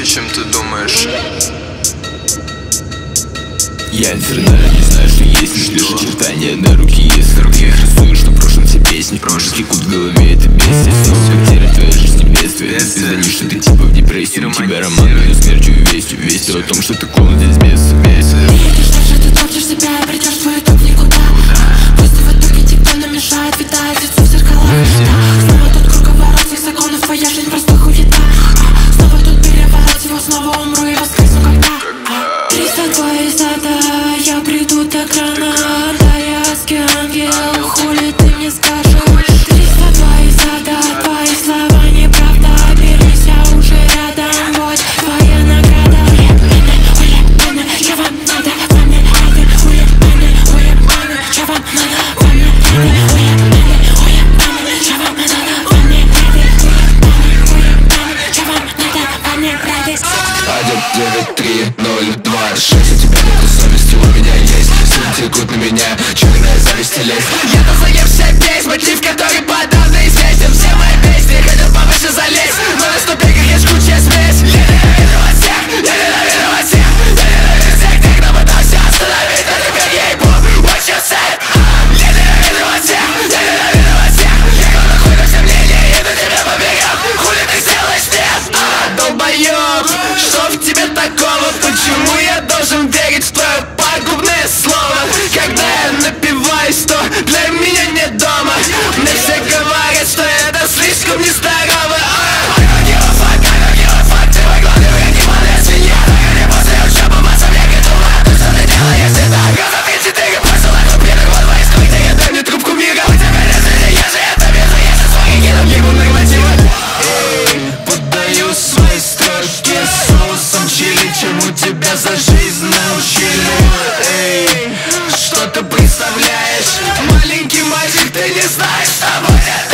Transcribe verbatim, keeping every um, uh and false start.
круче, чем ты думаешь. Я инфернально не знаю, что есть лишь очертания на руке есть. На руке рисую, что в прошлом все песни текут в голове, это бесит. Снова потеря твоей жизни бедствие. Ты звонишь, что ты типа в депрессии. У тебя роман между смертью и вестью. Весть о том, что ты клоун здесь без бесит. Едешь дальше, ты топчешь себя, придешь в твой итог никуда. Пусть в итоге тебе намешает, витает лицо в зеркала. Снова тут круговорот всех законов, твоя жизнь просто хуета. Снова тут переворот, всего снова умру и воскресну когда. Триста два из ада, я приду так рано. Да я ангел, хули ты мне скажешь. Триста два из ада, твои слова неправда. Вернись, я уже рядом, вот твоя награда. Хули, хули, что вам надо? Вам не надо, хули, хули, хули, что вам надо? Вам не надо, хули, хули, хули, что вам надо? Вам не надо, хули, хули, что вам надо? Вам не надо. Один, девять, три, ноль, два, шесть. У тебя нету совести, у меня есть. Силы текут на меня, черная зависть и лезть. Я-то заевся весь, мотив, который подавно известен. Все мои песни хотят повыше залезть, но на ступеньках есть куча смесь. Я ненавижу вас всех, я ненавижу вас всех. Я ненавижу всех тех, кто пытался остановить, но теперь я ебу, what you said. Я ненавижу вас всех, я ненавижу вас всех. Я главный хуй на все мнения, иду тебя побегам. Хули ты сделаешь нет? А, долбоёб, что в тебе такого? Почему я должен верить в твое пагубное слово? Когда я напиваюсь, то для меня нет дома. Мне все говорят, что это слишком нездорово. Подаю свои строчки соусом чили, чему тебя за жизнь научили. Эй, что ты представляешь? Маленький мальчик, ты не знаешь, что будет.